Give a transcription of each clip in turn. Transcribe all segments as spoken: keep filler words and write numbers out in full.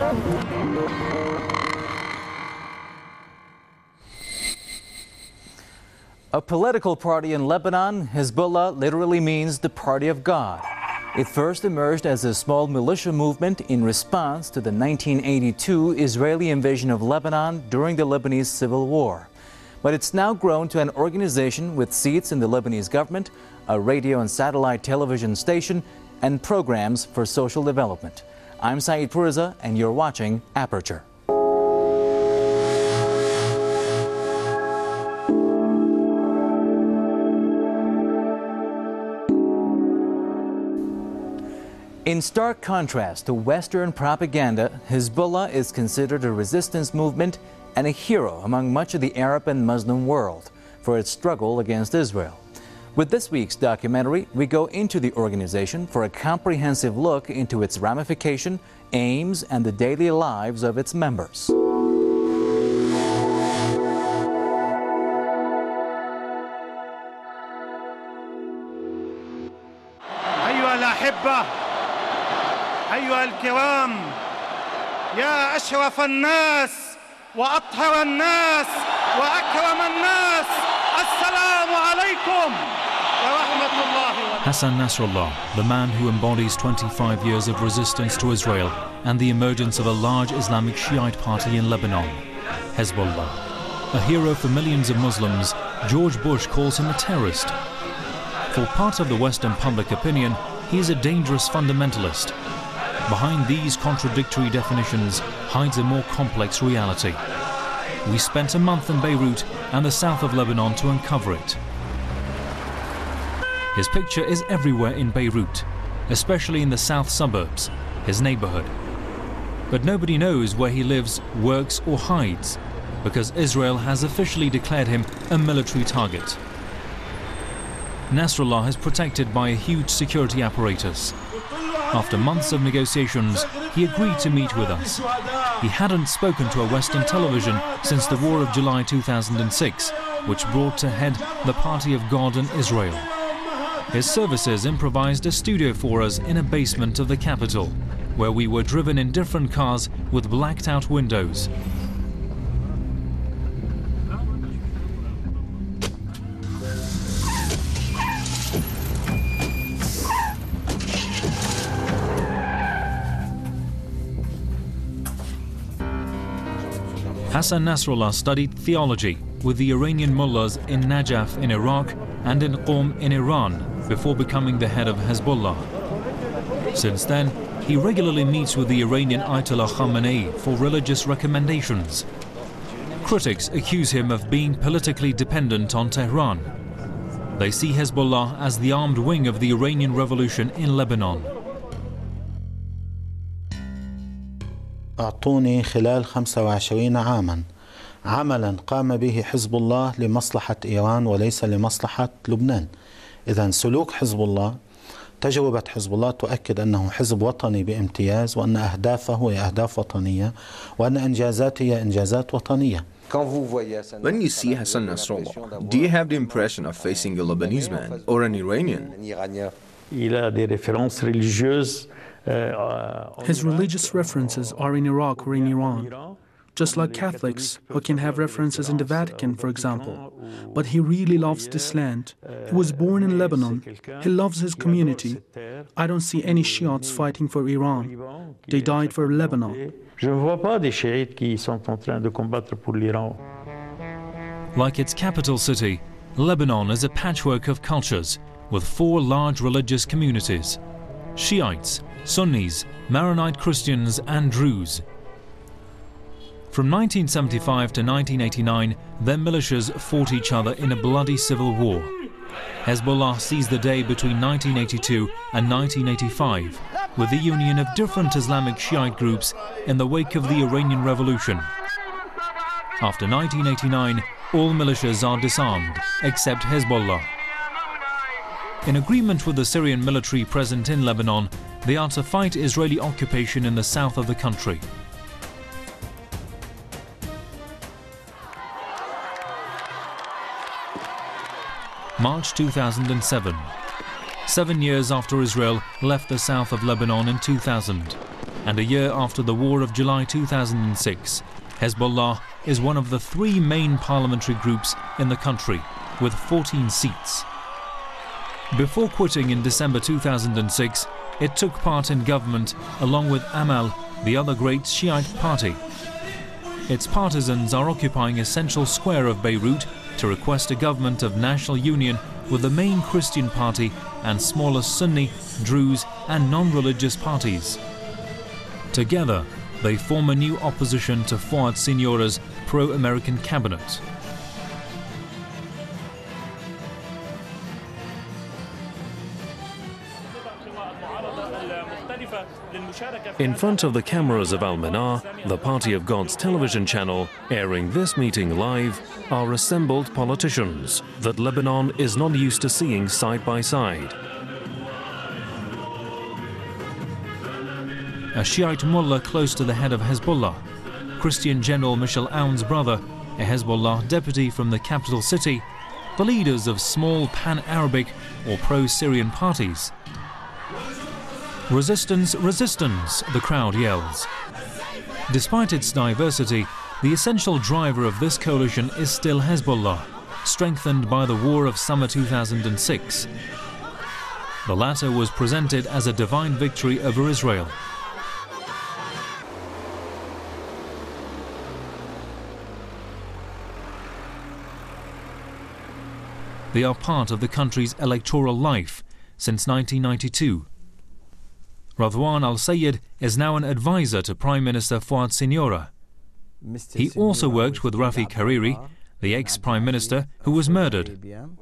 A political party in Lebanon, Hezbollah literally means the party of God. It first emerged as a small militia movement in response to the nineteen eighty-two Israeli invasion of Lebanon during the Lebanese Civil War. But it's now grown to an organization with seats in the Lebanese government, a radio and satellite television station, and programs for social development. I'm Saeed Purza, and you're watching Aperture. In stark contrast to Western propaganda, Hezbollah is considered a resistance movement and a hero among much of the Arab and Muslim world for its struggle against Israel. With this week's documentary, we go into the organization for a comprehensive look into its ramification, aims, and the daily lives of its members. أيها الكرام يا أشرف الناس وأطهر الناس وأكرم الناس السلام عليكم ورحمة الله وبركاته. Hassan Nasrallah, the man who embodies twenty-five years of resistance to Israel and the emergence of a large Islamic Shiite party in Lebanon, Hezbollah. A hero for millions of Muslims, George Bush calls him a terrorist. For part of the Western public opinion, he is a dangerous fundamentalist. Behind these contradictory definitions hides a more complex reality. We spent a month in Beirut and the south of Lebanon to uncover it. His picture is everywhere in Beirut, especially in the south suburbs, his neighborhood. But nobody knows where he lives, works or hides, because Israel has officially declared him a military target. Nasrallah is protected by a huge security apparatus. After months of negotiations, he agreed to meet with us. He hadn't spoken to a Western television since the War of July two thousand six, which brought to head the Party of God in Israel. His services improvised a studio for us in a basement of the capital, where we were driven in different cars with blacked-out windows. Hassan Nasrallah studied theology with the Iranian mullahs in Najaf in Iraq and in Qom in Iran before becoming the head of Hezbollah. Since then, he regularly meets with the Iranian Ayatollah Khamenei for religious recommendations. Critics accuse him of being politically dependent on Tehran. They see Hezbollah as the armed wing of the Iranian revolution in Lebanon. أعطوني خلال خمسة وعشرين عاما عملا قام به حزب الله لمصلحة إيران وليس لمصلحة لبنان. إذن سلوك حزب الله، تجربة حزب الله تؤكد أنه حزب وطني بامتياز، وأن أهدافه هي أهداف وطنية، وأن إنجازاته هي إنجازات وطنية. When you see Hassan Nasrallah, do you have the impression of facing a Lebanese man or an Iranian? Il a des références religieuses. His religious references are in Iraq or in Iran, just like Catholics who can have references in the Vatican, for example. But he really loves this land. He was born in Lebanon. He loves his community. I don't see any Shiites fighting for Iran. They died for Lebanon. Like its capital city, Lebanon is a patchwork of cultures with four large religious communities: Shiites, Sunnis, Maronite Christians and Druze. From nineteen seventy-five to nineteen eighty-nine, their militias fought each other in a bloody civil war. Hezbollah seized the day between nineteen eighty-two and nineteen eighty-five with the union of different Islamic Shiite groups in the wake of the Iranian Revolution. After nineteen eighty-nine, all militias are disarmed, except Hezbollah. In agreement with the Syrian military present in Lebanon, they are to fight Israeli occupation in the south of the country. March two thousand seven. Seven years after Israel left the south of Lebanon in two thousand. and a year after the war of July two thousand six, Hezbollah is one of the three main parliamentary groups in the country, with fourteen seats. Before quitting in December two thousand six, it took part in government along with Amal, the other great Shiite party. Its partisans are occupying a central square of Beirut to request a government of national union with the main Christian party and smaller Sunni, Druze and non-religious parties. Together, they form a new opposition to Fouad Signora's pro-American cabinet. In front of the cameras of Al-Manar, the Party of God's television channel, airing this meeting live, are assembled politicians that Lebanon is not used to seeing side by side. A Shiite mullah close to the head of Hezbollah, Christian General Michel Aoun's brother, a Hezbollah deputy from the capital city, the leaders of small pan-Arabic or pro-Syrian parties. Resistance, resistance, the crowd yells. Despite its diversity, the essential driver of this coalition is still Hezbollah, strengthened by the war of summer two thousand six. The latter was presented as a divine victory over Israel. They are part of the country's electoral life since nineteen ninety-two. Radwan al-Sayyid is now an advisor to Prime Minister Fouad Signora. He also worked with Rafiq Hariri, the ex-Prime Minister who was murdered.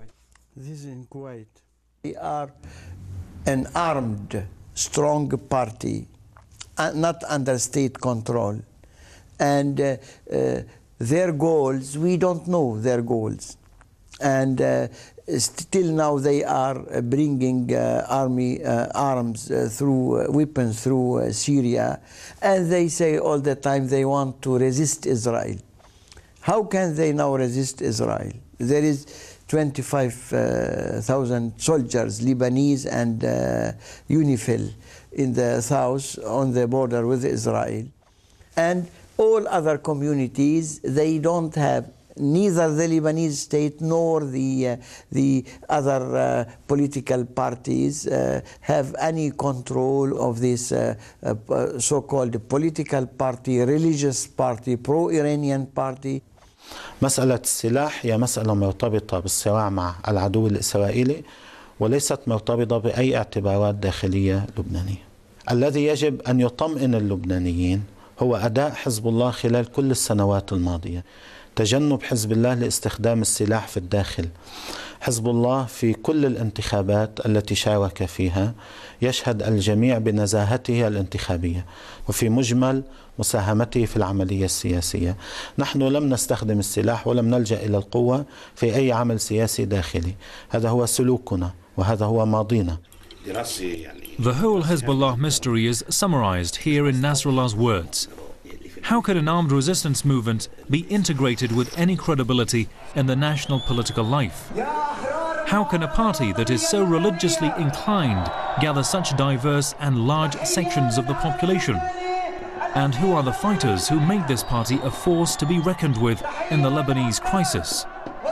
They are an armed, strong party, not under state control. And uh, uh, their goals, we don't know their goals. And uh, still now they are bringing uh, army uh, arms uh, through uh, weapons through uh, Syria, and they say all the time they want to resist Israel. How can they now resist Israel? There is twenty-five thousand soldiers, Lebanese and uh, UNIFIL, in the south on the border with Israel, and all other communities, they don't have neither the Lebanese state nor the uh, the other uh, political parties uh, have any control of this uh, uh, so-called political party, religious party, pro-Iranian party. مسألة السلاح هي مسألة مرتبطة بالصراع مع العدو الإسرائيلي وليست مرتبطة بأي اعتبارات داخلية لبنانية. الذي يجب أن يطمئن اللبنانيين هو أداء حزب الله خلال كل السنوات الماضية. تجنب حزب الله لاستخدام السلاح في الداخل. حزب الله في كل الانتخابات التي شارك فيها يشهد الجميع بنزاهته الانتخابية وفي مجمل مساهمته في العملية السياسية. نحن لم نستخدم السلاح ولم نلجأ إلى القوة في أي عمل سياسي داخلي. هذا هو سلوكنا وهذا هو ماضينا. The whole Hezbollah mystery is summarized here in Nasrallah's words. How can an armed resistance movement be integrated with any credibility in the national political life? How can a party that is so religiously inclined gather such diverse and large sections of the population? And who are the fighters who made this party a force to be reckoned with in the Lebanese crisis?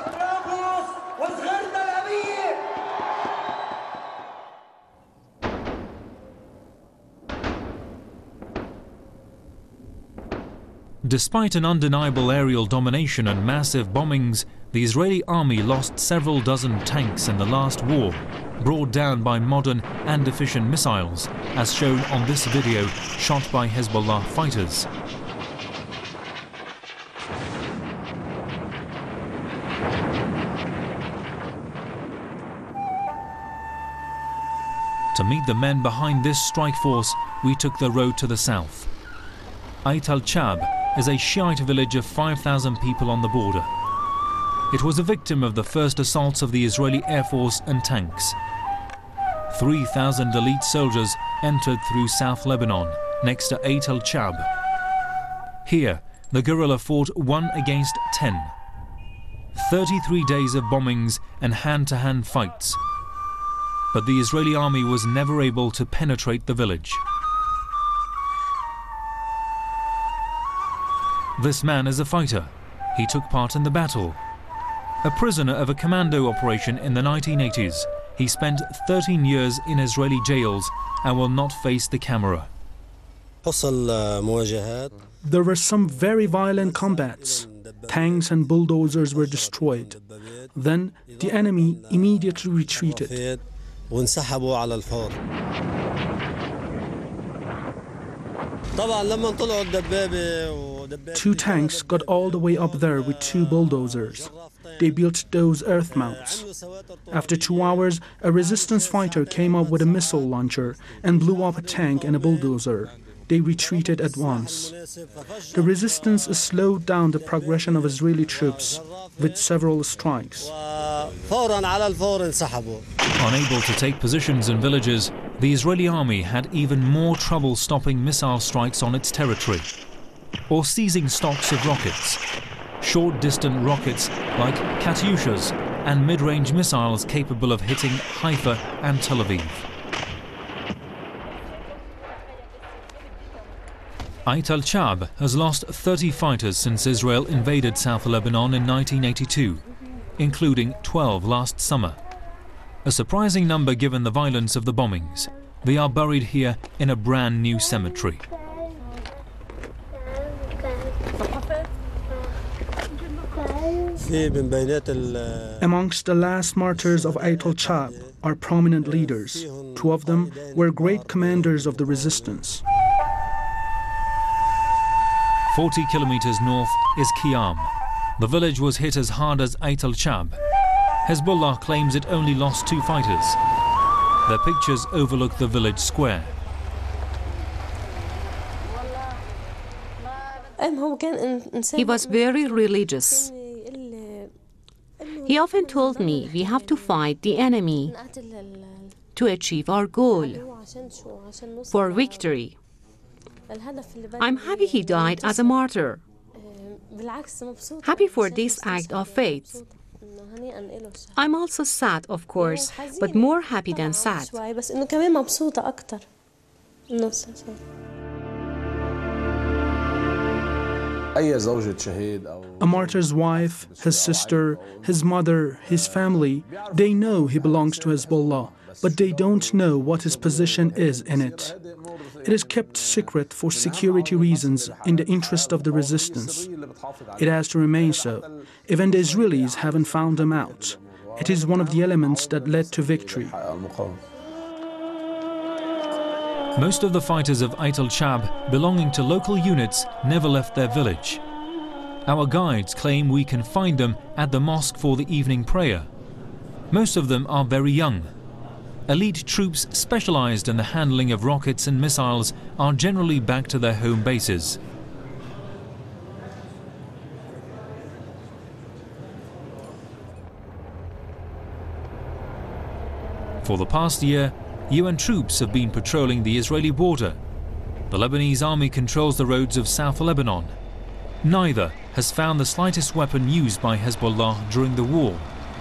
Despite an undeniable aerial domination and massive bombings, the Israeli army lost several dozen tanks in the last war, brought down by modern and efficient missiles, as shown on this video shot by Hezbollah fighters. To meet the men behind this strike force, we took the road to the south. Ait al-Chab is a Shiite village of five thousand people on the border. It was a victim of the first assaults of the Israeli Air Force and tanks. three thousand elite soldiers entered through South Lebanon, next to Ait al-Chab. Here, the guerrilla fought one against ten. thirty-three days of bombings and hand-to-hand fights. But the Israeli army was never able to penetrate the village. This man is a fighter. He took part in the battle. A prisoner of a commando operation in the nineteen eighties, he spent thirteen years in Israeli jails and will not face the camera. There were some very violent combats. Tanks and bulldozers were destroyed. Then the enemy immediately retreated. Two tanks got all the way up there with two bulldozers. They built those earth mounts. After two hours, a resistance fighter came up with a missile launcher and blew up a tank and a bulldozer. They retreated at once. The resistance slowed down the progression of Israeli troops with several strikes. Unable to take positions in villages, the Israeli army had even more trouble stopping missile strikes on its territory, or seizing stocks of rockets. Short-distance rockets like Katyushas and mid-range missiles capable of hitting Haifa and Tel Aviv. Ait al-Chab has lost thirty fighters since Israel invaded South Lebanon in nineteen eighty-two, including twelve last summer. A surprising number given the violence of the bombings. They are buried here in a brand new cemetery. Amongst the last martyrs of Ait al-Chab are prominent leaders. Two of them were great commanders of the resistance. forty kilometers north is Qiyam. The village was hit as hard as Ait al-Chab. Hezbollah claims it only lost two fighters. Their pictures overlook the village square. He was very religious. He often told me we have to fight the enemy to achieve our goal, for victory. I'm happy he died as a martyr. Happy for this act of faith. I'm also sad, of course, but more happy than sad. A martyr's wife, his sister, his mother, his family, they know he belongs to Hezbollah, but they don't know what his position is in it. It is kept secret for security reasons in the interest of the resistance. It has to remain so. Even the Israelis haven't found him out. It is one of the elements that led to victory. Most of the fighters of Ait al-Chab belonging to local units never left their village. Our guides claim we can find them at the mosque for the evening prayer. Most of them are very young. Elite troops specialized in the handling of rockets and missiles are generally back to their home bases. For the past year, U N troops have been patrolling the Israeli border. The Lebanese army controls the roads of South Lebanon. Neither has found the slightest weapon used by Hezbollah during the war.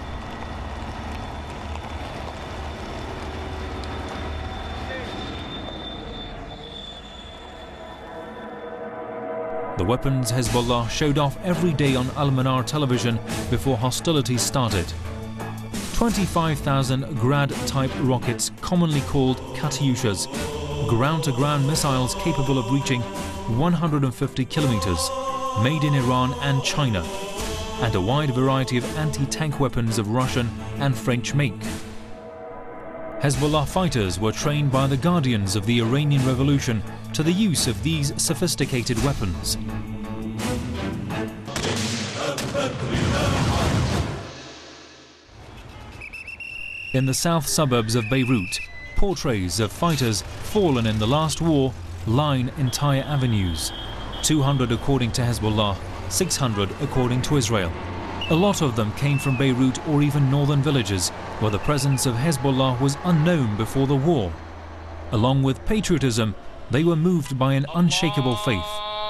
The weapons Hezbollah showed off every day on Al-Manar television before hostilities started. twenty-five thousand Grad-type rockets, commonly called Katyushas, ground-to-ground missiles capable of reaching one hundred fifty kilometers, made in Iran and China, and a wide variety of anti-tank weapons of Russian and French make. Hezbollah fighters were trained by the guardians of the Iranian Revolution to the use of these sophisticated weapons. In the south suburbs of Beirut, portraits of fighters fallen in the last war line entire avenues. two hundred according to Hezbollah, six hundred according to Israel. A lot of them came from Beirut or even northern villages where the presence of Hezbollah was unknown before the war. Along with patriotism, they were moved by an unshakable faith.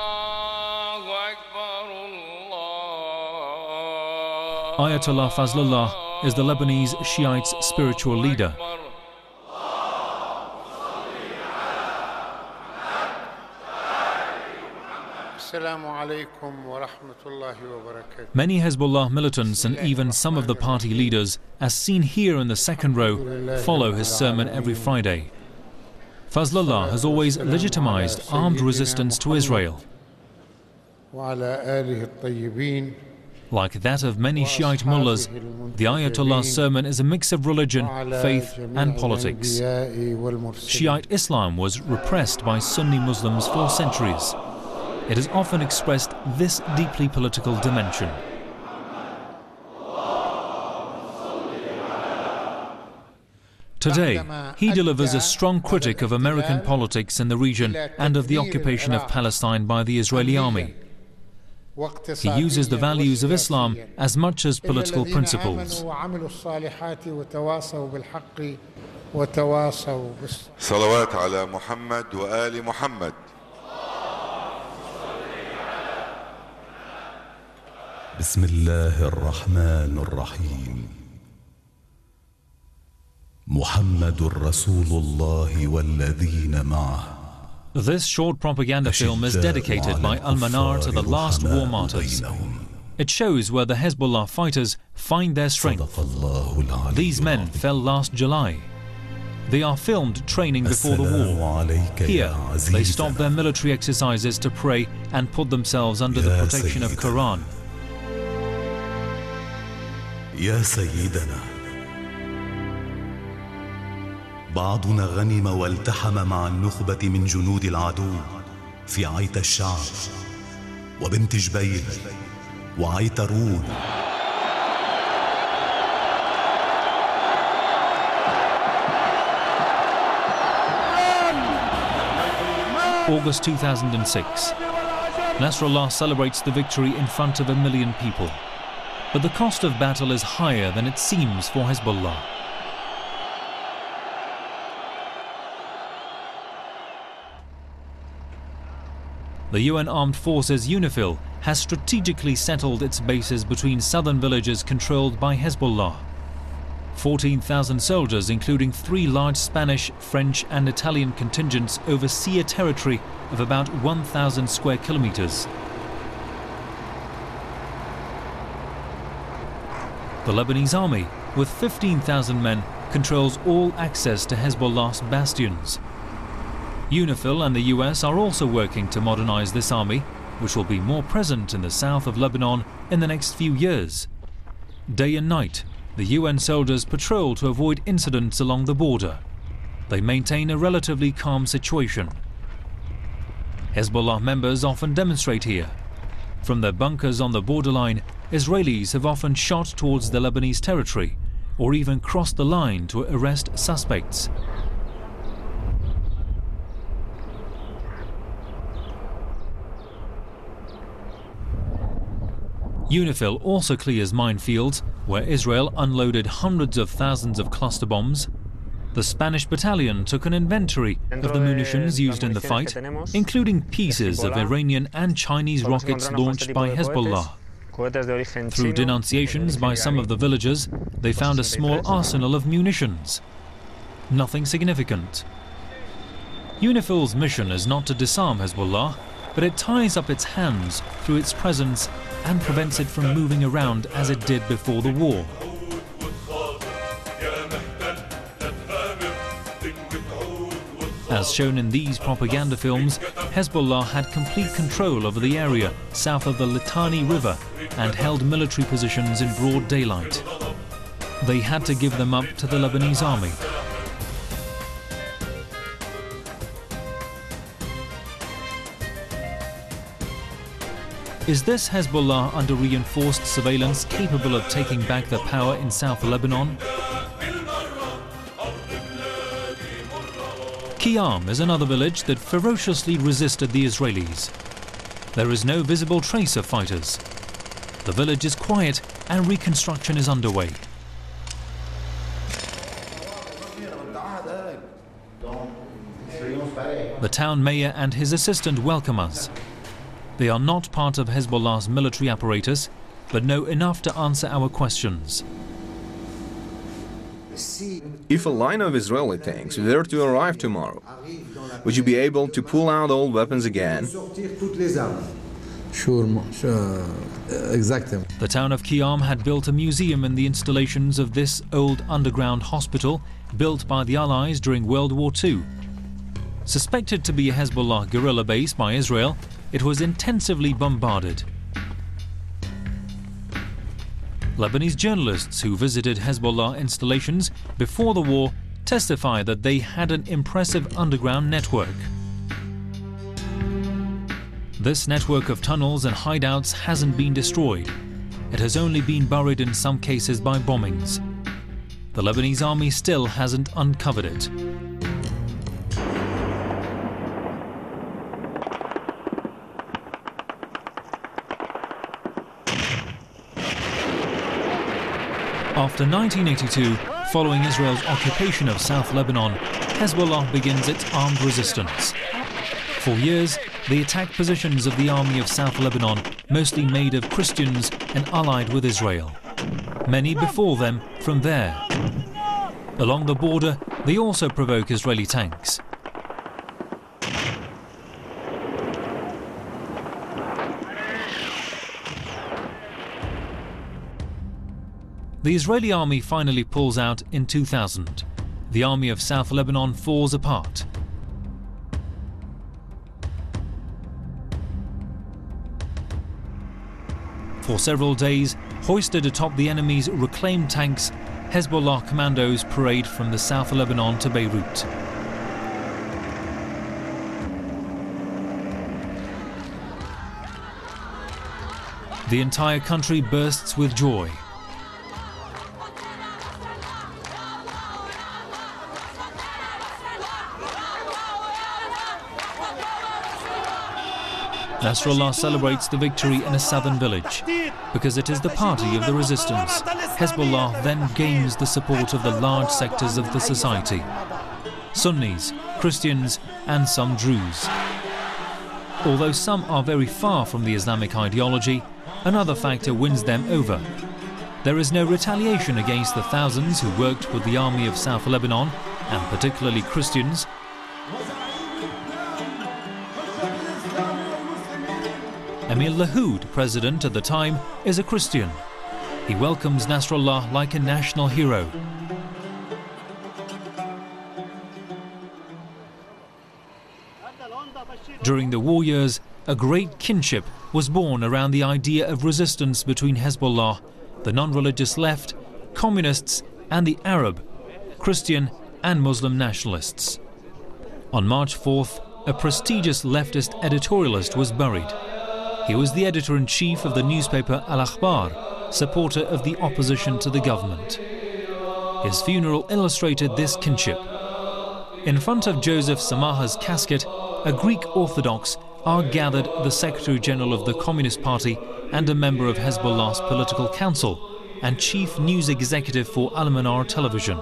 Ayatollah Fazlullah is the Lebanese Shiites' spiritual leader. Many Hezbollah militants and even some of the party leaders, as seen here in the second row, follow his sermon every Friday. Fazlullah has always legitimized armed resistance to Israel. Like that of many Shiite mullahs, the Ayatollah's sermon is a mix of religion, faith and politics. Shiite Islam was repressed by Sunni Muslims for centuries. It has often expressed this deeply political dimension. Today, he delivers a strong critic of American politics in the region and of the occupation of Palestine by the Israeli army. He uses the values of Islam as much as political principles. صلوات على محمد وآل محمد. بسم الله الرحمن الرحيم. محمد رسول الله والذين معه. This short propaganda film is dedicated by Al-Manar to the last war martyrs. It shows where the Hezbollah fighters find their strength. These men fell last July. They are filmed training before the war. Here, they stop their military exercises to pray and put themselves under the protection of Quran. يا سيدنا بعضنا غنم والتحم مع النخبة من جنود العدو في عيت الشعب وبنت جبيل وعيت رون. August two thousand six. Nasrallah celebrates the victory in front of a million people. But the cost of battle is higher than it seems for Hezbollah. The U N Armed Forces UNIFIL has strategically settled its bases between southern villages controlled by Hezbollah. fourteen thousand soldiers, including three large Spanish, French and Italian contingents, oversee a territory of about one thousand square kilometers. The Lebanese army, with fifteen thousand men, controls all access to Hezbollah's bastions. UNIFIL and the U S are also working to modernize this army, which will be more present in the south of Lebanon in the next few years. Day and night, the U N soldiers patrol to avoid incidents along the border. They maintain a relatively calm situation. Hezbollah members often demonstrate here. From their bunkers on the borderline, Israelis have often shot towards the Lebanese territory, or even crossed the line to arrest suspects. UNIFIL also clears minefields where Israel unloaded hundreds of thousands of cluster bombs. The Spanish battalion took an inventory of the munitions used in the fight, including pieces of Iranian and Chinese rockets launched by Hezbollah. Through denunciations by some of the villagers, they found a small arsenal of munitions. Nothing significant. UNIFIL's mission is not to disarm Hezbollah, but it ties up its hands through its presence and prevents it from moving around as it did before the war. As shown in these propaganda films, Hezbollah had complete control over the area south of the Litani River and held military positions in broad daylight. They had to give them up to the Lebanese army. Is this Hezbollah under reinforced surveillance capable of taking back their power in South Lebanon? Qiyam is another village that ferociously resisted the Israelis. There is no visible trace of fighters. The village is quiet and reconstruction is underway. The town mayor and his assistant welcome us. They are not part of Hezbollah's military apparatus, but know enough to answer our questions. If a line of Israeli tanks were to arrive tomorrow, would you be able to pull out all weapons again? Sure, sure, exactly. The town of Qiyam had built a museum in the installations of this old underground hospital built by the Allies during World War Two. Suspected to be a Hezbollah guerrilla base by Israel, it was intensively bombarded. Lebanese journalists who visited Hezbollah installations before the war testified that they had an impressive underground network. This network of tunnels and hideouts hasn't been destroyed. It has only been buried in some cases by bombings. The Lebanese army still hasn't uncovered it. After nineteen eighty-two, following Israel's occupation of South Lebanon, Hezbollah begins its armed resistance. For years, they attacked positions of the army of South Lebanon, mostly made of Christians and allied with Israel. Many before them from there. Along the border, they also provoke Israeli tanks. The Israeli army finally pulls out in two thousand. The army of South Lebanon falls apart. For several days, hoisted atop the enemy's reclaimed tanks, Hezbollah commandos parade from the south of Lebanon to Beirut. The entire country bursts with joy. Nasrallah celebrates the victory in a southern village. Because it is the party of the resistance, Hezbollah then gains the support of the large sectors of the society. Sunnis, Christians and some Druze. Although some are very far from the Islamic ideology, another factor wins them over. There is no retaliation against the thousands who worked with the army of South Lebanon, and particularly Christians. Emil Lahoud, president at the time, is a Christian. He welcomes Nasrallah like a national hero. During the war years, a great kinship was born around the idea of resistance between Hezbollah, the non-religious left, communists and the Arab, Christian and Muslim nationalists. On March fourth, a prestigious leftist editorialist was buried. He was the editor-in-chief of the newspaper Al-Akhbar, supporter of the opposition to the government. His funeral illustrated this kinship. In front of Joseph Samaha's casket, a Greek Orthodox are gathered the Secretary-General of the Communist Party and a member of Hezbollah's political council and chief news executive for Al-Manar television.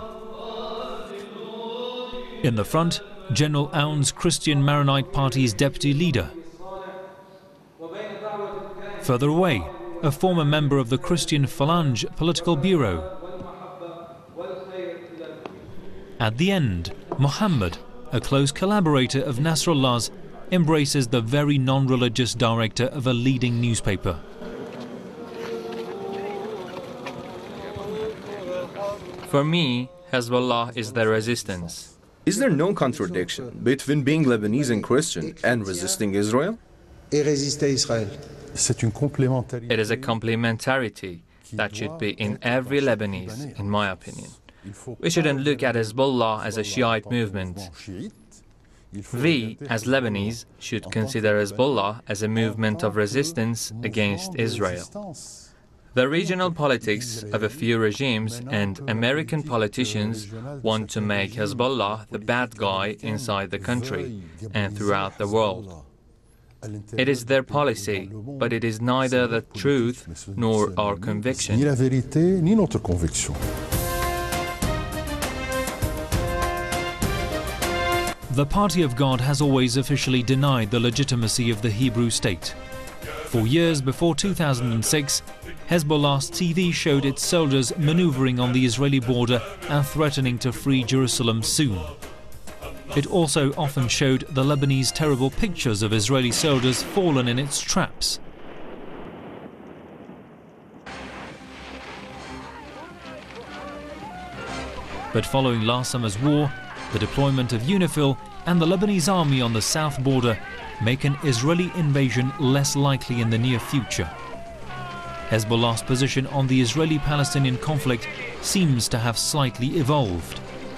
In the front, General Aoun's Christian Maronite Party's deputy leader. Further away, a former member of the Christian Phalange political bureau. At the end, Muhammad, a close collaborator of Nasrallah's, embraces the very non-religious director of a leading newspaper. For me, Hezbollah is the resistance. Is there no contradiction between being Lebanese and Christian and resisting Israel? It is a complementarity that should be in every Lebanese, in my opinion. We shouldn't look at Hezbollah as a Shiite movement. We, as Lebanese, should consider Hezbollah as a movement of resistance against Israel. The regional politics of a few regimes and American politicians want to make Hezbollah the bad guy inside the country and throughout the world. It is their policy, but it is neither the truth nor our conviction. The Party of God has always officially denied the legitimacy of the Hebrew state. For years before two thousand six, Hezbollah's T V showed its soldiers maneuvering on the Israeli border and threatening to free Jerusalem soon. It also often showed the Lebanese terrible pictures of Israeli soldiers fallen in its traps. But following last summer's war, the deployment of UNIFIL and the Lebanese army on the south border make an Israeli invasion less likely in the near future. Hezbollah's position on the Israeli-Palestinian conflict seems to have slightly evolved.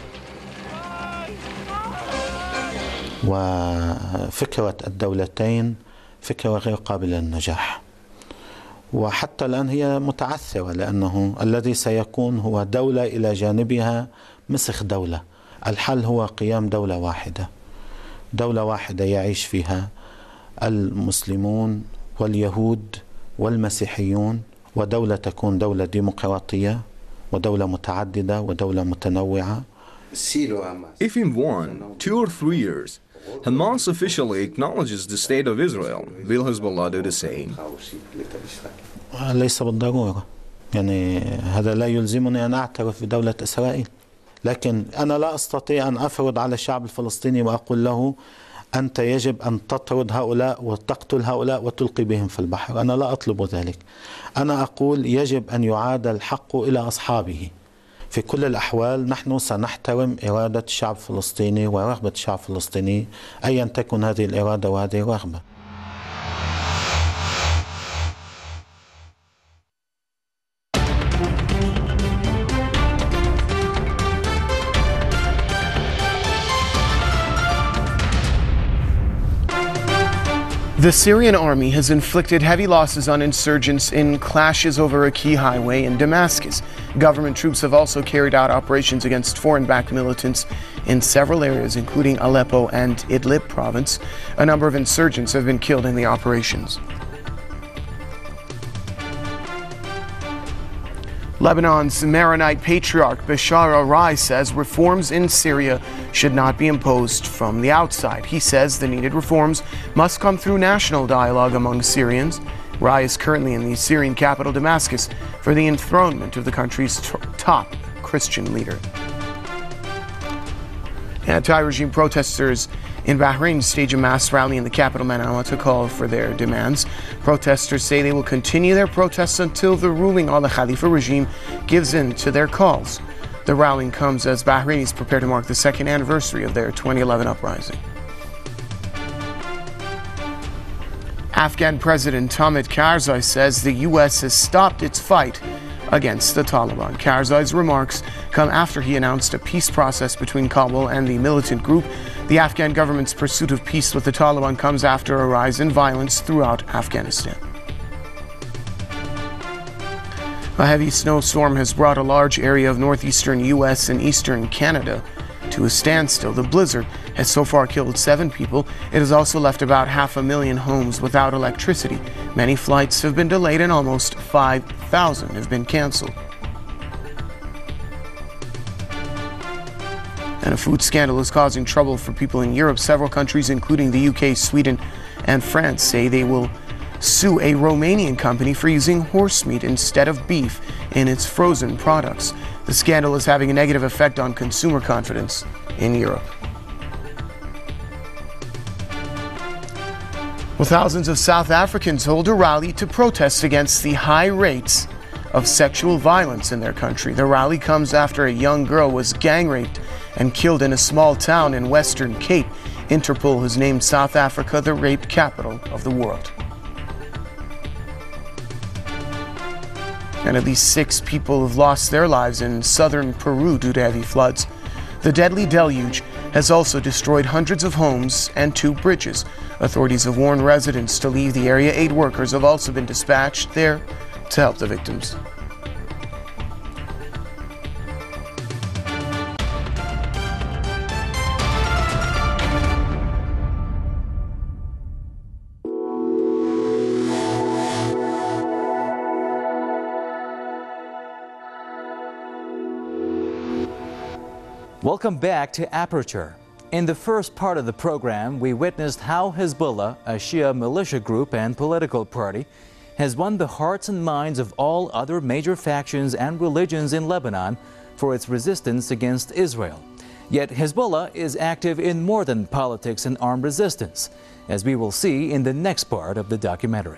وفكرة الدولتين فكرة غير قابلة للنجاح، وحتى الآن هي متعثرة، لأنه الذي سيكون هو دولة إلى جانبها مسخ دولة. الحل هو قيام دولة واحدة، دولة واحدة يعيش فيها المسلمون واليهود والمسيحيون، ودولة تكون دولة ديمقراطية ودولة متعددة ودولة متنوعة. If in one, two or three years, Hamas officially acknowledges the state of Israel, will Hezbollah do the same? ليس بالضرورة، يعني هذا لا يلزمني أن أعترف بدولة إسرائيل، لكن أنا لا أستطيع أن أفرض على الشعب الفلسطيني وأقول له أنت يجب أن تطرد هؤلاء وتقتل هؤلاء وتلقي بهم في البحر. أنا لا أطلب ذلك. أنا أقول يجب أن يعاد الحق إلى أصحابه. في كل الأحوال نحن سنحترم إرادة الشعب الفلسطيني ورغبة الشعب الفلسطيني أيا تكن هذه الإرادة وهذه الرغبة. The Syrian army has inflicted heavy losses on insurgents in clashes over a key highway in Damascus. Government troops have also carried out operations against foreign-backed militants in several areas, including Aleppo and Idlib province. A number of insurgents have been killed in the operations. Lebanon's Maronite patriarch Bashar al-Rai says reforms in Syria should not be imposed from the outside. He says the needed reforms must come through national dialogue among Syrians. Rai is currently in the Syrian capital Damascus for the enthronement of the country's t- top Christian leader. Anti-regime protesters in Bahrain stage a mass rally in the capital Manama to call for their demands. Protesters say they will continue their protests until the ruling Al Khalifa regime gives in to their calls. The rallying comes as Bahrainis prepare to mark the second anniversary of their twenty eleven uprising. Afghan President Hamid Karzai says the U S has stopped its fight against the Taliban. Karzai's remarks come after he announced a peace process between Kabul and the militant group. The Afghan government's pursuit of peace with the Taliban comes after a rise in violence throughout Afghanistan. A heavy snowstorm has brought a large area of northeastern U S and eastern Canada to a standstill. The blizzard has so far killed seven people. It has also left about half a million homes without electricity. Many flights have been delayed and almost five thousand have been canceled. And a food scandal is causing trouble for people in Europe. Several countries, including the U K, Sweden, and France, say they will sue a Romanian company for using horse meat instead of beef in its frozen products. The scandal is having a negative effect on consumer confidence in Europe. Well, thousands of South Africans hold a rally to protest against the high rates of sexual violence in their country. The rally comes after a young girl was gang raped and killed in a small town in Western Cape. Interpol has named South Africa the rape capital of the world. And at least six people have lost their lives in southern Peru due to heavy floods. The deadly deluge has also destroyed hundreds of homes and two bridges. Authorities have warned residents to leave the area. Aid workers have also been dispatched there to help the victims. Welcome back to Aperture. In the first part of the program, we witnessed how Hezbollah, a Shia militia group and political party, has won the hearts and minds of all other major factions and religions in Lebanon for its resistance against Israel. Yet Hezbollah is active in more than politics and armed resistance, as we will see in the next part of the documentary.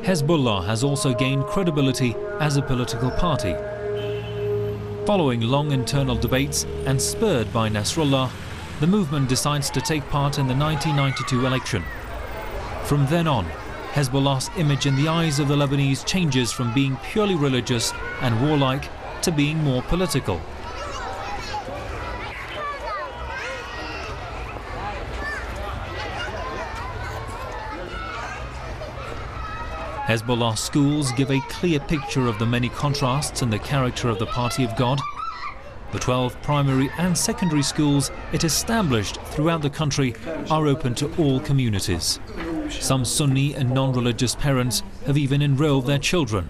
Hezbollah has also gained credibility as a political party. Following long internal debates and spurred by Nasrallah, the movement decides to take part in the nineteen ninety-two election. From then on, Hezbollah's image in the eyes of the Lebanese changes from being purely religious and warlike to being more political. Hezbollah schools give a clear picture of the many contrasts in the character of the Party of God. The twelve primary and secondary schools it established throughout the country are open to all communities. Some Sunni and non-religious parents have even enrolled their children.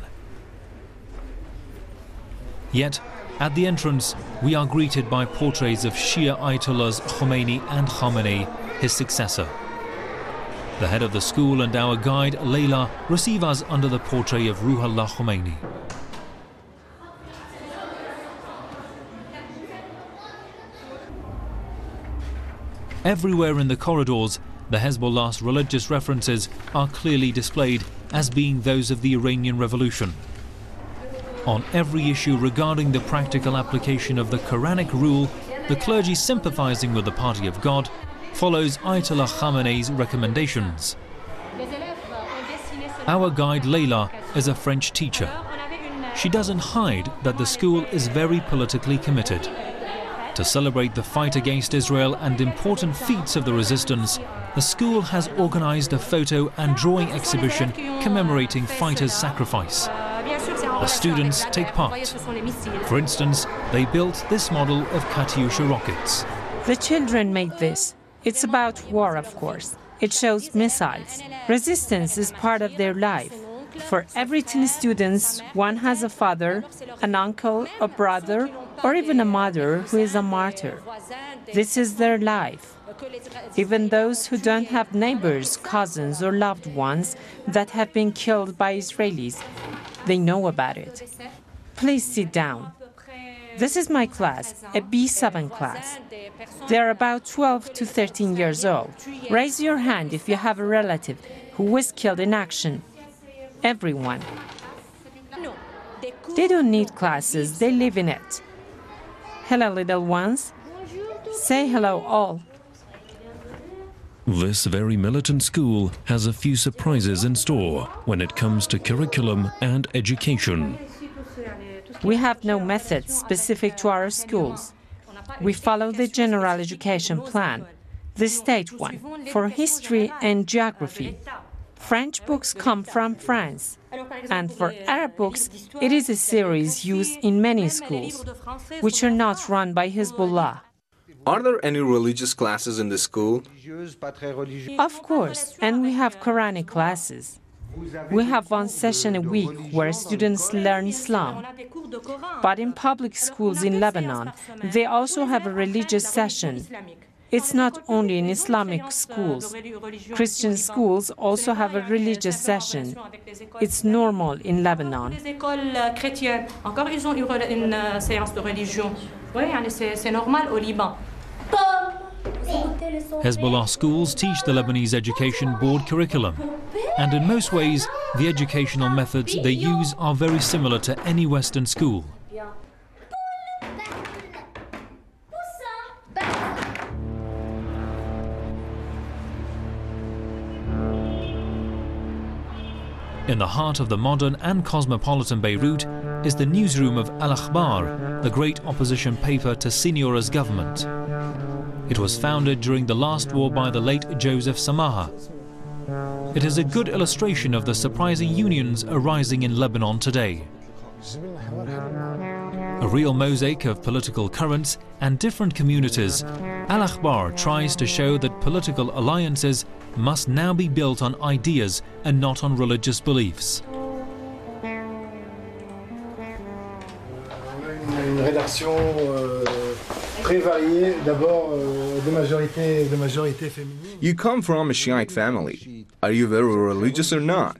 Yet, at the entrance, we are greeted by portraits of Shia Ayatollahs Khomeini and Khamenei, his successor. The head of the school and our guide, Layla, receive us under the portrait of Ruhollah Khomeini. Everywhere in the corridors, the Hezbollah's religious references are clearly displayed as being those of the Iranian Revolution. On every issue regarding the practical application of the Quranic rule, the clergy sympathizing with the Party of God follows Ayatollah Khamenei's recommendations. Our guide Layla is a French teacher. She doesn't hide that the school is very politically committed. To celebrate the fight against Israel and important feats of the resistance, the school has organized a photo and drawing exhibition commemorating fighters' sacrifice. The students take part. For instance, they built this model of Katyusha rockets. The children made this. It's about war, of course. It shows missiles. Resistance is part of their life. For every teen student, one has a father, an uncle, a brother, or even a mother who is a martyr. This is their life. Even those who don't have neighbors, cousins, or loved ones that have been killed by Israelis, they know about it. Please sit down. This is my class, a B seven class. They are about twelve to thirteen years old. Raise your hand if you have a relative who was killed in action. Everyone. They don't need classes, they live in it. Hello, little ones. Say hello, all. This very militant school has a few surprises in store when it comes to curriculum and education. We have no methods specific to our schools. We follow the general education plan, the state one, for history and geography. French books come from France, and for Arab books, it is a series used in many schools, which are not run by Hezbollah. Are there any religious classes in the school? Of course, and we have Quranic classes. We have one session a week where students learn Islam. But in public schools in Lebanon, they also have a religious session. It's not only in Islamic schools. Christian schools also have a religious session. It's normal in Lebanon. Hezbollah schools teach the Lebanese Education Board curriculum, and in most ways, the educational methods they use are very similar to any Western school. In the heart of the modern and cosmopolitan Beirut is the newsroom of Al Akhbar, the great opposition paper to Signora's government. It was founded during the last war by the late Joseph Samaha. It is a good illustration of the surprising unions arising in Lebanon today. A real mosaic of political currents and different communities, Al Akhbar tries to show that political alliances must now be built on ideas and not on religious beliefs. You come from a Shiite family. Are you very religious or not?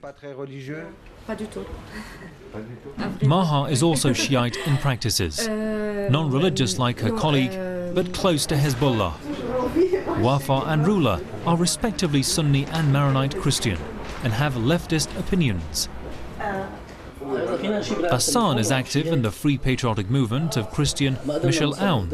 Maha is also Shiite in practices, non-religious like her colleague, but close to Hezbollah. Wafa and Rula are respectively Sunni and Maronite Christian. and have leftist opinions. Hassan is active in the Free Patriotic Movement of Christian Michel Aoun.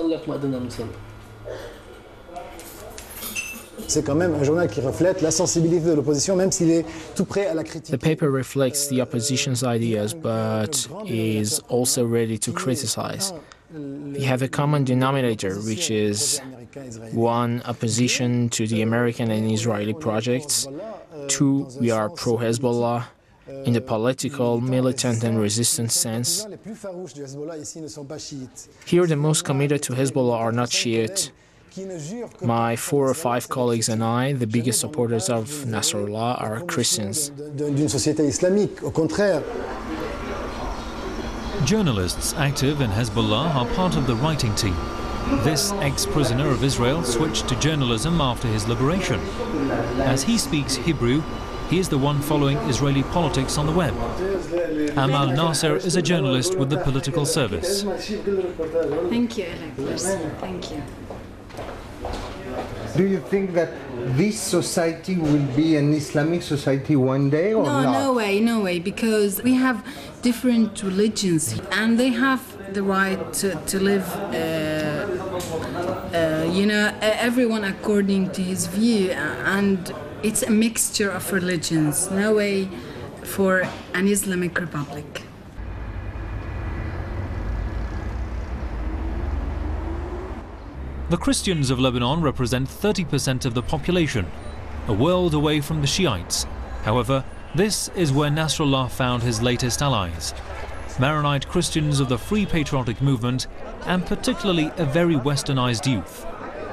The paper reflects the opposition's ideas, but is also ready to criticize. We have a common denominator, which is one, opposition to the American and Israeli projects. Two, we are pro-Hezbollah in the political, militant and resistance sense. Here the most committed to Hezbollah are not Shiite. My four or five colleagues and I, the biggest supporters of Nasrallah, are Christians. Journalists active in Hezbollah are part of the writing team. This ex-prisoner of Israel switched to journalism after his liberation. As he speaks Hebrew, he is the one following Israeli politics on the web. Amal Nasser is a journalist with the political service. Thank you, Alex. Thank you. Do you think that this society will be an Islamic society one day or no, not? No way, no way, because we have different religions and they have the right to, to live, uh, uh, you know, everyone according to his view, and it's a mixture of religions. No way for an Islamic republic. The Christians of Lebanon represent thirty percent of the population, a world away from the Shiites. However, this is where Nasrallah found his latest allies. Maronite Christians of the Free Patriotic Movement, and particularly a very westernized youth.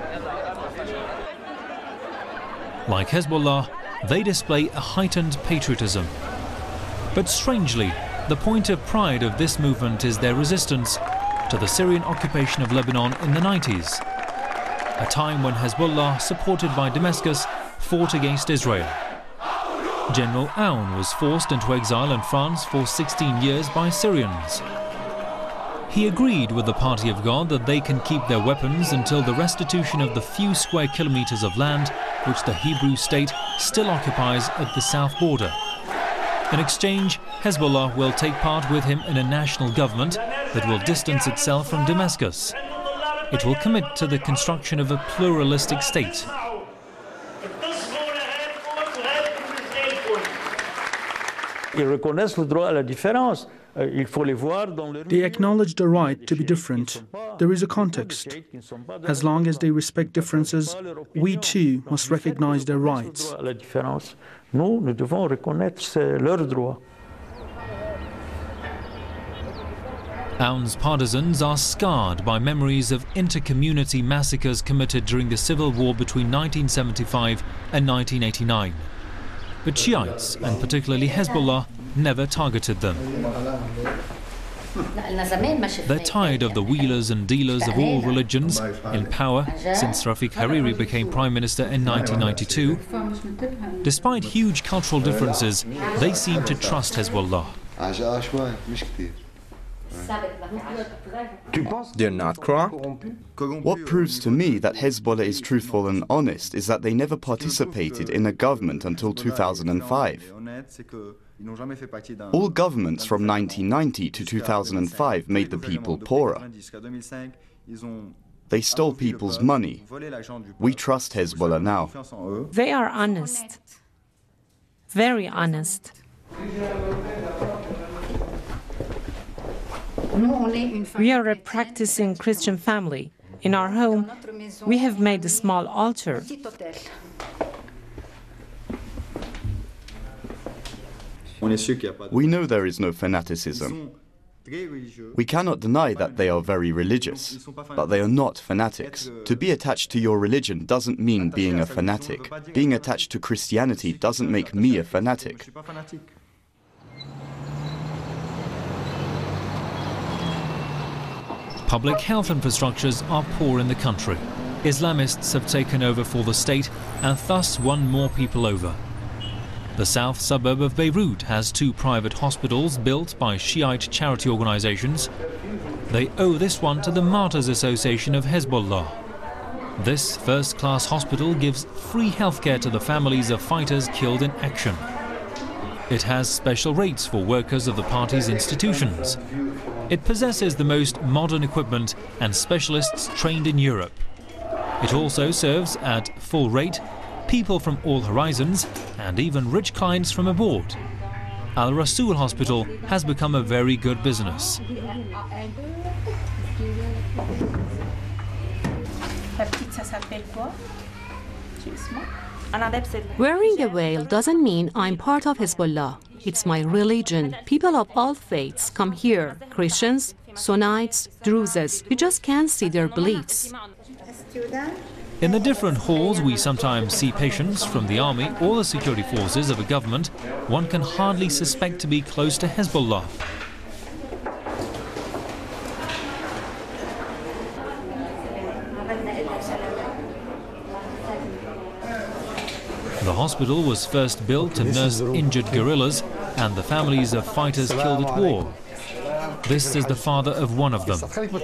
Like Hezbollah, they display a heightened patriotism. But strangely, the point of pride of this movement is their resistance to the Syrian occupation of Lebanon in the nineties, a time when Hezbollah, supported by Damascus, fought against Israel. General Aoun was forced into exile in France for sixteen years by Syrians. He agreed with the Party of God that they can keep their weapons until the restitution of the few square kilometers of land which the Hebrew state still occupies at the south border. In exchange, Hezbollah will take part with him in a national government that will distance itself from Damascus. It will commit to the construction of a pluralistic state. They acknowledge the right to be different. There is a context. As long as they respect differences, we too must recognize their rights. Aoun's partisans are scarred by memories of inter-community massacres committed during the civil war between nineteen seventy-five and nineteen eighty-nine. But Shiites, and particularly Hezbollah, never targeted them. They're tired of the wheelers and dealers of all religions in power since Rafiq Hariri became Prime Minister in nineteen ninety-two. Despite huge cultural differences, they seem to trust Hezbollah. They're not corrupt? What proves to me that Hezbollah is truthful and honest is that they never participated in a government until two thousand five. All governments from nineteen ninety to two thousand five made the people poorer. They stole people's money. We trust Hezbollah now. They are honest. Very honest. We are a practicing Christian family. In our home, we have made a small altar. We know there is no fanaticism. We cannot deny that they are very religious, but they are not fanatics. To be attached to your religion doesn't mean being a fanatic. Being attached to Christianity doesn't make me a fanatic. Public health infrastructures are poor in the country. Islamists have taken over for the state and thus won more people over. The south suburb of Beirut has two private hospitals built by Shiite charity organizations. They owe this one to the Martyrs Association of Hezbollah. This first-class hospital gives free healthcare to the families of fighters killed in action. It has special rates for workers of the party's institutions. It possesses the most modern equipment and specialists trained in Europe. It also serves at full rate people from all horizons and even rich clients from abroad. Al Rasool Hospital has become a very good business. Wearing a veil doesn't mean I'm part of Hezbollah. It's my religion. People of all faiths come here. Christians, Sunnites, Druzes. You just can't see their beliefs. In the different halls we sometimes see patients from the army or the security forces of a government one can hardly suspect to be close to Hezbollah. The hospital was first built to nurse injured guerrillas and the families of fighters killed at war. This is the father of one of them.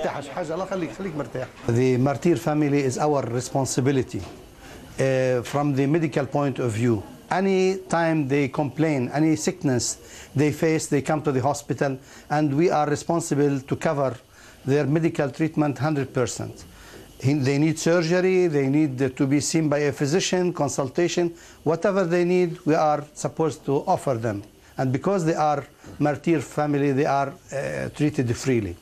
The martyr family is our responsibility uh, from the medical point of view. Any time they complain, any sickness they face, they come to the hospital, and we are responsible to cover their medical treatment one hundred percent. They need surgery, they need to be seen by a physician, consultation, whatever they need, we are supposed to offer them. And because they are martyr family, they are uh, treated freely.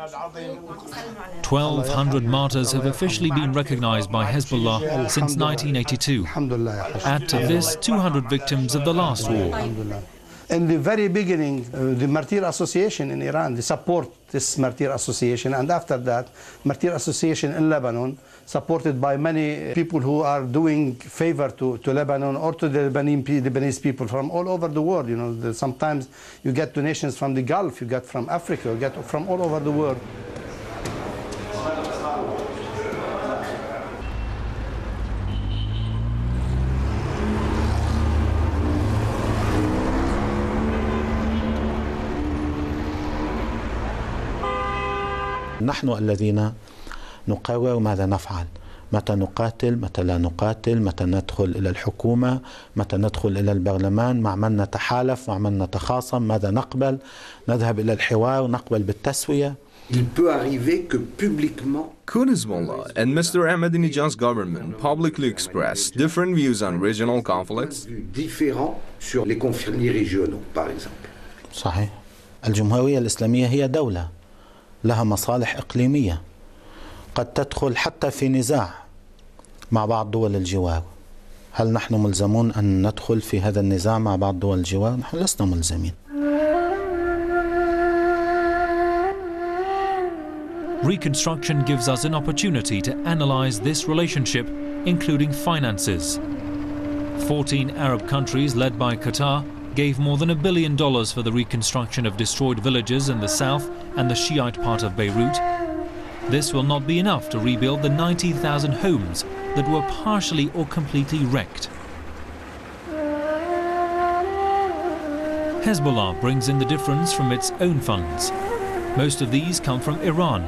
twelve hundred martyrs have officially been recognized by Hezbollah since nineteen eighty-two. Add to this two hundred victims of the last war. In the very beginning, uh, the Martyr Association in Iran, they support this Martyr Association, and after that, Martyr Association in Lebanon, supported by many people who are doing favor to, to Lebanon or to the Lebanese, Lebanese people from all over the world. You know, the, sometimes you get donations from the Gulf, you get from Africa, you get from all over the world. نحن الذين نقرر ماذا نفعل، متى نقاتل، متى لا نقاتل، متى ندخل إلى الحكومة، متى ندخل إلى البرلمان، مع من نتحالف، مع من نتخاصم، ماذا نقبل، نذهب إلى الحوار، نقبل بالتسوية. Could Hezbollah and Mister Ahmadinejad's government publicly express different views on regional conflicts? صحيح. الجمهورية الإسلامية هي دولة لها مصالح إقليمية قد تدخل حتى في نزاع مع بعض دول الجوار. هل نحن ملزمون أن ندخل في هذا النزاع مع بعض دول الجوار؟ نحن لسنا ملزمين. Reconstruction gives us an opportunity to analyze this relationship, including finances. fourteen Arab countries led by Qatar gave more than a billion dollars for the reconstruction of destroyed villages in the south and the Shiite part of Beirut. This will not be enough to rebuild the ninety thousand homes that were partially or completely wrecked. Hezbollah brings in the difference from its own funds. Most of these come from Iran.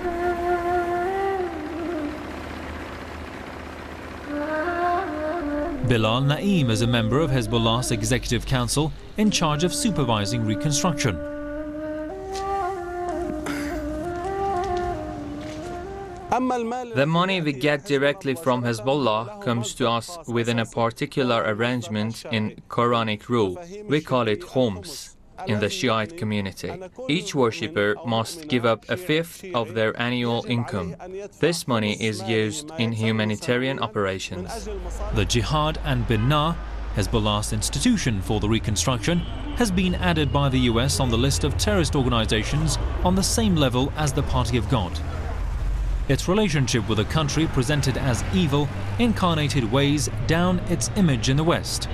Bilal Naim is a member of Hezbollah's executive council in charge of supervising reconstruction. The money we get directly from Hezbollah comes to us within a particular arrangement in Quranic rule. We call it Homs in the Shiite community. Each worshipper must give up a fifth of their annual income. This money is used in humanitarian operations. The Jihad and Binnah, Hezbollah's institution for the reconstruction, has been added by the U S on the list of terrorist organizations on the same level as the Party of God. Its relationship with a country presented as evil incarnated ways down its image in the West.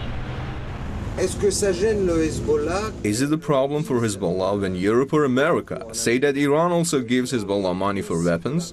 Is it a problem for Hezbollah when Europe or America say that Iran also gives Hezbollah money for weapons?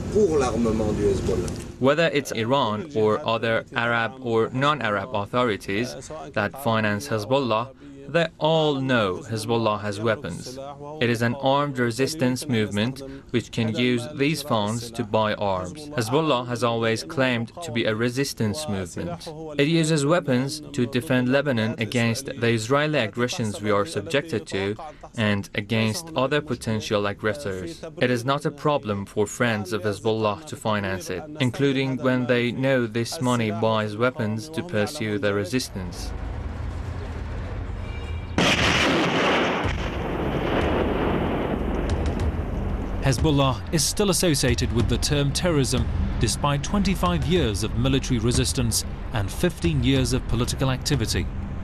Whether it's Iran or other Arab or non-Arab authorities that finance Hezbollah, They all know Hezbollah has weapons. It is an armed resistance movement which can use these funds to buy arms. Hezbollah has always claimed to be a resistance movement. It uses weapons to defend Lebanon against the Israeli aggressions we are subjected to and against other potential aggressors. It is not a problem for friends of Hezbollah to finance it, including when they know this money buys weapons to pursue the resistance. Hezbollah is still associated with the term terrorism despite twenty-five years of military resistance and fifteen years of political activity.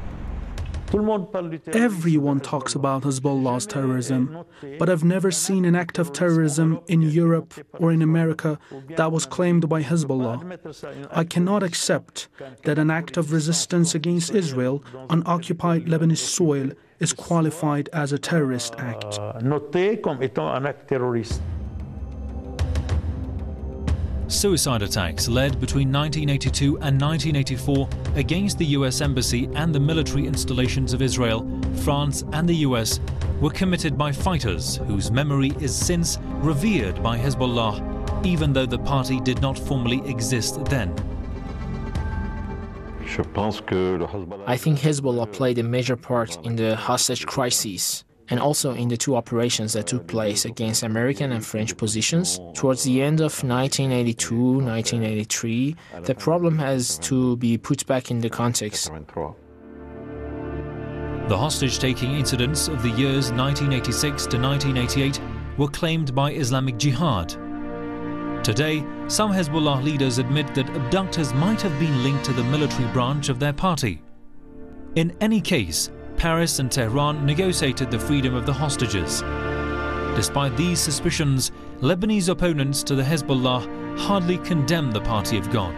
Everyone talks about Hezbollah's terrorism, but I've never seen an act of terrorism in Europe or in America that was claimed by Hezbollah. I cannot accept that an act of resistance against Israel on occupied Lebanese soil is qualified as a terrorist act. Suicide attacks led between nineteen eighty-two and nineteen eighty-four against the U S Embassy and the military installations of Israel, France and the U S were committed by fighters whose memory is since revered by Hezbollah, even though the party did not formally exist then. I think Hezbollah played a major part in the hostage crisis and also in the two operations that took place against American and French positions. Towards the end of nineteen eighty-two, nineteen eighty-three, the problem has to be put back in the context. The hostage-taking incidents of the years nineteen eighty-six to nineteen eighty-eight were claimed by Islamic Jihad. Today, some Hezbollah leaders admit that abductors might have been linked to the military branch of their party. In any case, Paris and Tehran negotiated the freedom of the hostages. Despite these suspicions, Lebanese opponents to the Hezbollah hardly condemn the Party of God.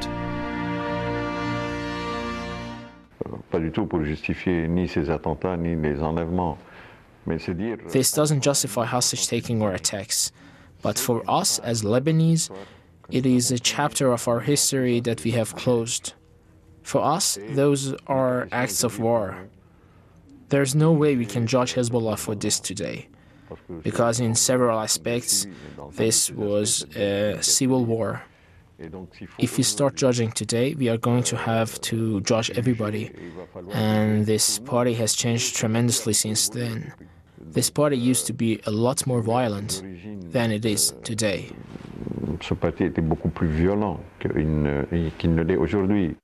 This doesn't justify hostage-taking or attacks, but for us as Lebanese, it is a chapter of our history that we have closed. For us, those are acts of war. There's no way we can judge Hezbollah for this today, because in several aspects, this was a civil war. If we start judging today, we are going to have to judge everybody, and this party has changed tremendously since then. This party used to be a lot more violent than it is today. Ce parti était beaucoup plus violent qu'il ne l'est aujourd'hui.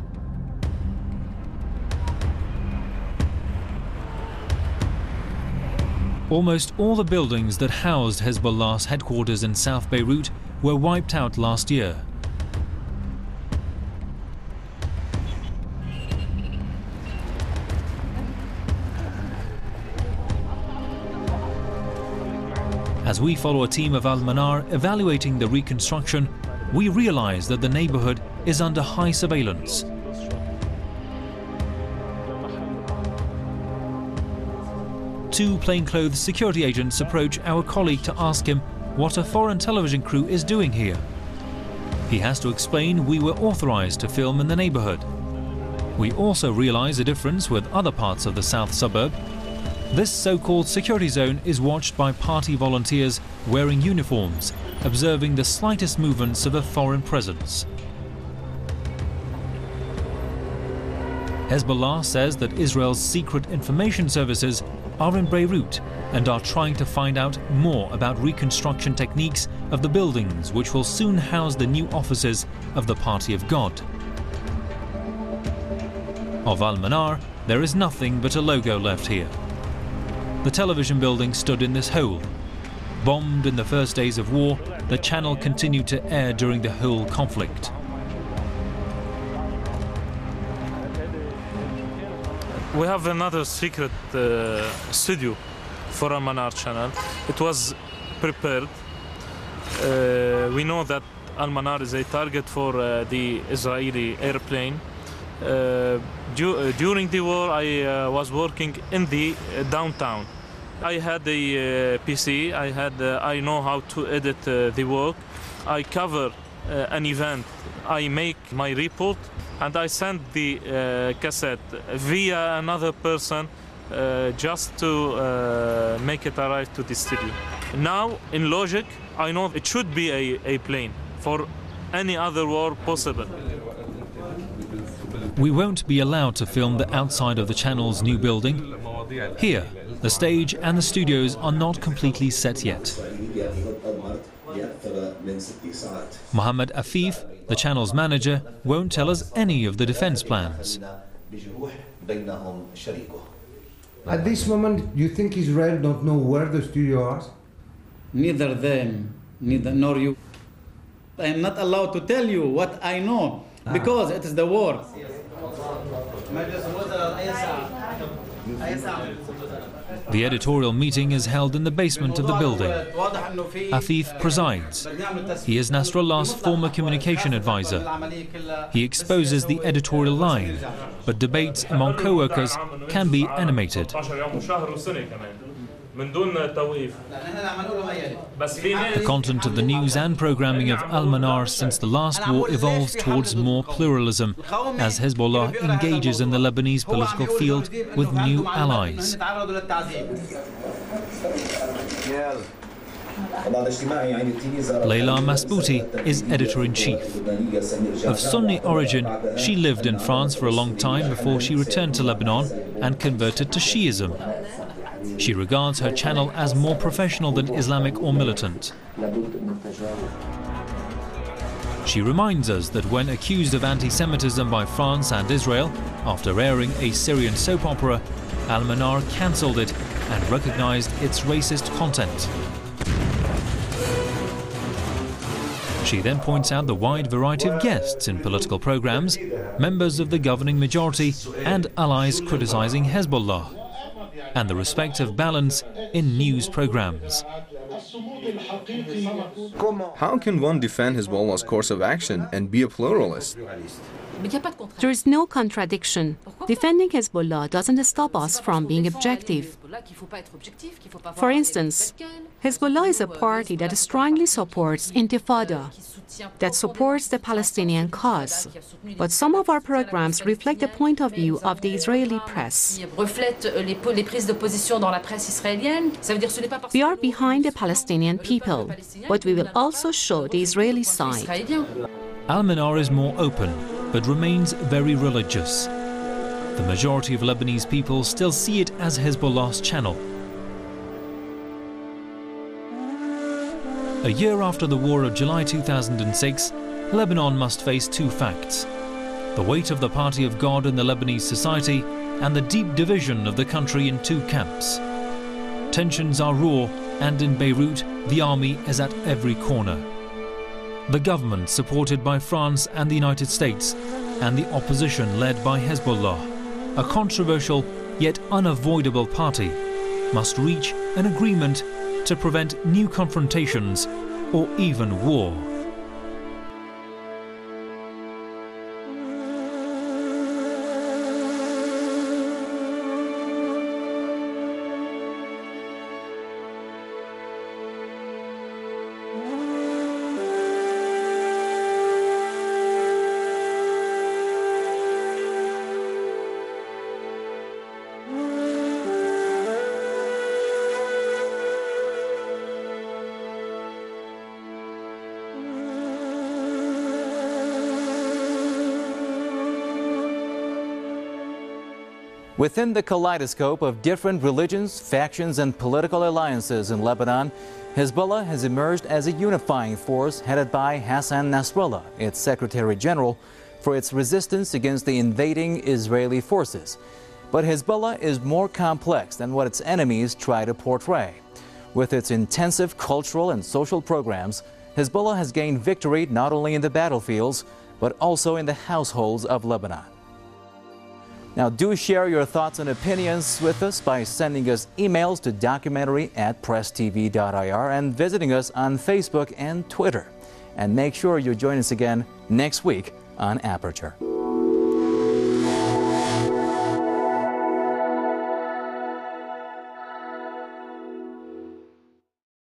Almost all the buildings that housed Hezbollah's headquarters in South Beirut were wiped out last year. As we follow a team of Al-Manar evaluating the reconstruction, we realize that the neighborhood is under high surveillance. Two plainclothes security agents approach our colleague to ask him what a foreign television crew is doing here. He has to explain we were authorized to film in the neighborhood. We also realize a difference with other parts of the south suburb. This so-called security zone is watched by party volunteers wearing uniforms, observing the slightest movements of a foreign presence. Hezbollah says that Israel's secret information services are in Beirut and are trying to find out more about reconstruction techniques of the buildings which will soon house the new offices of the Party of God. Of Al-Manar, there is nothing but a logo left here. The television building stood in this hole. Bombed in the first days of war, the channel continued to air during the whole conflict. We have another secret uh, studio for Al-Manar channel. It was prepared. Uh, we know that Al-Manar is a target for uh, the Israeli airplane. Uh, du uh, during the war, I uh, was working in the uh, downtown. I had a uh, P C. I had. Uh, I know how to edit uh, the work. I cover uh, an event. I make my report, and I send the uh, cassette via another person uh, just to uh, make it arrive to the studio. Now, in logic, I know it should be a, a plane for any other war possible. We won't be allowed to film the outside of the channel's new building. Here, the stage and the studios are not completely set yet. Mohammed Afif, the channel's manager, won't tell us any of the defense plans. At this moment, do you think Israel don't know where the studio is? Neither them, neither nor you. I am not allowed to tell you what I know because it is the war. The editorial meeting is held in the basement of the building. Afif presides. He is Nasrallah's former communication advisor. He exposes the editorial line, but debates among co-workers can be animated. The content of the news and programming of Al-Manar since the last war evolves towards more pluralism, as Hezbollah engages in the Lebanese political field with new allies. Leila Masbouti is editor-in-chief. Of Sunni origin, she lived in France for a long time before she returned to Lebanon and converted to Shiism. She regards her channel as more professional than Islamic or militant. She reminds us that when accused of anti-Semitism by France and Israel, after airing a Syrian soap opera, Al-Manar cancelled it and recognized its racist content. She then points out the wide variety of guests in political programs, members of the governing majority and allies criticizing Hezbollah, and the respective balance in news programs. How can one defend Hezbollah's course of action and be a pluralist? There is no contradiction. Defending Hezbollah doesn't stop us from being objective. For instance, Hezbollah is a party that strongly supports Intifada, that supports the Palestinian cause. But some of our programs reflect the point of view of the Israeli press. We are behind the Palestinian people, but we will also show the Israeli side. Al-Manar is more open, but remains very religious. The majority of Lebanese people still see it as Hezbollah's channel. A year after the war of July two thousand six, Lebanon must face two facts: the weight of the Party of God in the Lebanese society and the deep division of the country in two camps. Tensions are raw, and in Beirut, the army is at every corner. The government, supported by France and the United States, and the opposition led by Hezbollah, a controversial yet unavoidable party, must reach an agreement to prevent new confrontations or even war. Within the kaleidoscope of different religions, factions, and political alliances in Lebanon, Hezbollah has emerged as a unifying force headed by Hassan Nasrallah, its Secretary General, for its resistance against the invading Israeli forces. But Hezbollah is more complex than what its enemies try to portray. With its intensive cultural and social programs, Hezbollah has gained victory not only in the battlefields, but also in the households of Lebanon. Now, do share your thoughts and opinions with us by sending us emails to documentary at press t v dot i r and visiting us on Facebook and Twitter. And make sure you join us again next week on Aperture.